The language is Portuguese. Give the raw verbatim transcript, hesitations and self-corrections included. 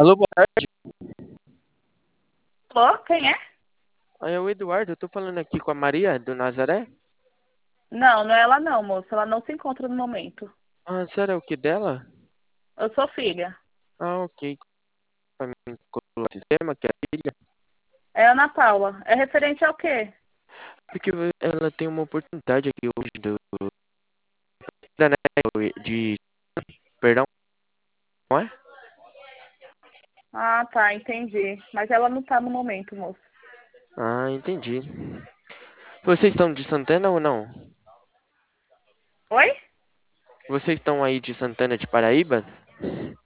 Alô, boa tarde. Alô, quem é? Ah, é o Eduardo. Eu tô falando aqui com a Maria do Nazaré. Não, não é ela não, moça. Ela não se encontra no momento. Ah, sério, é o que dela? Eu sou filha. Ah, ok. Pra mim, colocar no sistema, que é a filha. É Ana Paula. É referente ao quê? Porque ela tem uma oportunidade aqui hoje do, da, né, de, perdão, não é? Ah, tá, entendi. Mas ela não tá no momento, moça. Ah, entendi. Vocês estão de Santana ou não? Oi? Vocês estão aí de Santana de Paraíba?